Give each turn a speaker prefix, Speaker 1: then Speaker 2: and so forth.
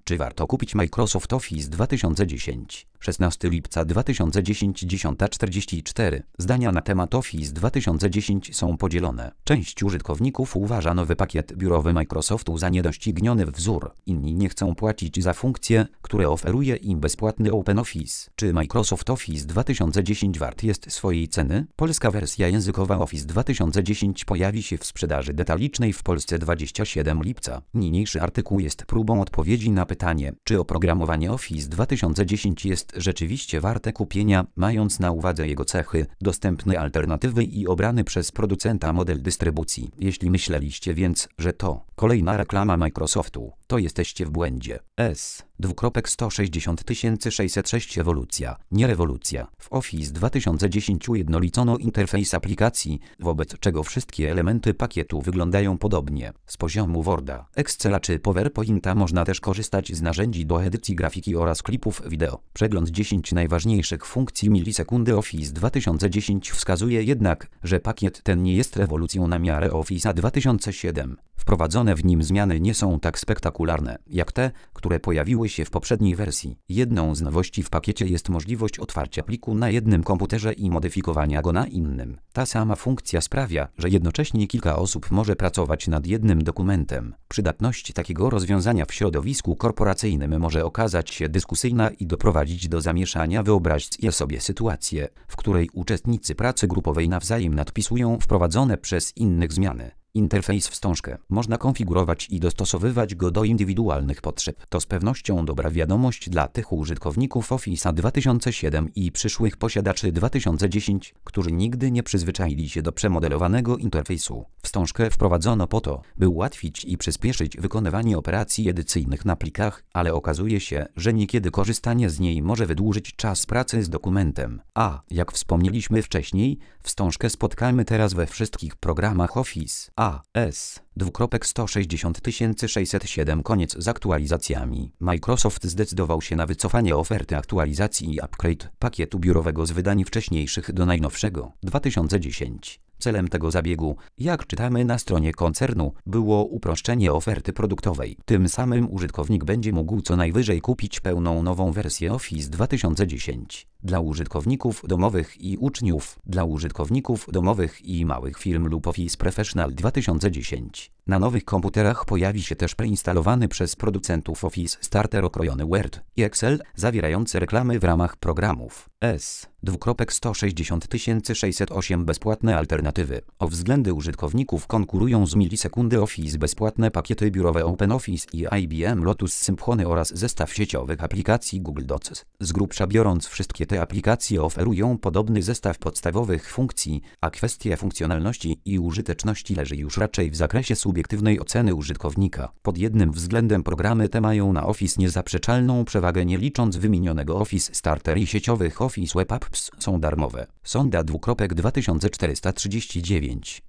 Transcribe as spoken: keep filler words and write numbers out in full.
Speaker 1: Czy warto kupić Microsoft Office dwa tysiące dziesięć? szesnastego lipca dwa tysiące dziesiątego, dziesiąta czterdzieści cztery. Zdania na temat Office dwa tysiące dziesięć są podzielone. Część użytkowników uważa nowy pakiet biurowy Microsoftu za niedościgniony wzór. Inni nie chcą płacić za funkcje, które oferuje im bezpłatny OpenOffice. Czy Microsoft Office dwa tysiące dziesięć wart jest swojej ceny? Polska wersja językowa Office dwa tysiące dziesięć pojawi się w sprzedaży detalicznej w Polsce dwudziestego siódmego lipca. Niniejszy artykuł jest próbą odpowiedzi na pytanie, czy oprogramowanie Office dwa tysiące dziesięć jest rzeczywiście warte kupienia, mając na uwadze jego cechy, dostępne alternatywy i obrany przez producenta model dystrybucji. Jeśli myśleliście więc, że to kolejna reklama Microsoftu, to jesteście w błędzie. S. sto sześćdziesiąt tysięcy sześćset sześć ewolucja, nie rewolucja. W Office dwa tysiące dziesięć ujednolicono interfejs aplikacji, wobec czego wszystkie elementy pakietu wyglądają podobnie. Z poziomu Worda, Excela czy PowerPointa można też korzystać z narzędzi do edycji grafiki oraz klipów wideo. Przegląd dziesięć najważniejszych funkcji milisekundy Office dwa tysiące dziesięć wskazuje jednak, że pakiet ten nie jest rewolucją na miarę Office'a dwa tysiące siedem. Wprowadzone w nim zmiany nie są tak spektakularne, jak te, które pojawiły się w poprzedniej wersji. Jedną z nowości w pakiecie jest możliwość otwarcia pliku na jednym komputerze i modyfikowania go na innym. Ta sama funkcja sprawia, że jednocześnie kilka osób może pracować nad jednym dokumentem. Przydatność takiego rozwiązania w środowisku korporacyjnym może okazać się dyskusyjna i doprowadzić do zamieszania. Wyobraźcie sobie sytuację, w której uczestnicy pracy grupowej nawzajem nadpisują wprowadzone przez innych zmiany. Interfejs wstążkę można konfigurować i dostosowywać go do indywidualnych potrzeb. To z pewnością dobra wiadomość dla tych użytkowników Office'a dwa tysiące siedem i przyszłych posiadaczy dwa tysiące dziesięć, którzy nigdy nie przyzwyczaili się do przemodelowanego interfejsu. Wstążkę wprowadzono po to, by ułatwić i przyspieszyć wykonywanie operacji edycyjnych na plikach, ale okazuje się, że niekiedy korzystanie z niej może wydłużyć czas pracy z dokumentem. A, jak wspomnieliśmy wcześniej, wstążkę spotkamy teraz we wszystkich programach Office. A S sto sześćdziesiąt tysięcy sześćset siedem. Koniec z aktualizacjami. Microsoft zdecydował się na wycofanie oferty aktualizacji i upgrade pakietu biurowego z wydań wcześniejszych do najnowszego dwa tysiące dziesięć. Celem tego zabiegu, jak czytamy na stronie koncernu, było uproszczenie oferty produktowej. Tym samym użytkownik będzie mógł co najwyżej kupić pełną nową wersję Office dwa tysiące dziesięć. Dla użytkowników domowych i uczniów, dla użytkowników domowych i małych firm lub Office Professional dwa tysiące dziesięć. Na nowych komputerach pojawi się też preinstalowany przez producentów Office Starter okrojony Word i Excel zawierający reklamy w ramach programów. S. sto sześćdziesiąt tysięcy sześćset osiem. Bezpłatne alternatywy. O względy użytkowników konkurują z milisekundy Office bezpłatne pakiety biurowe OpenOffice i I B M Lotus Symphony oraz zestaw sieciowych aplikacji Google Docs. Z grubsza biorąc, wszystkie te aplikacje oferują podobny zestaw podstawowych funkcji, a kwestia funkcjonalności i użyteczności leży już raczej w zakresie subiektywnej oceny użytkownika. Pod jednym względem programy te mają na Office niezaprzeczalną przewagę, nie licząc wymienionego Office Starter i sieciowych Office Web Apps są darmowe. Sonda dwa tysiące czterysta trzydzieści dziewięć.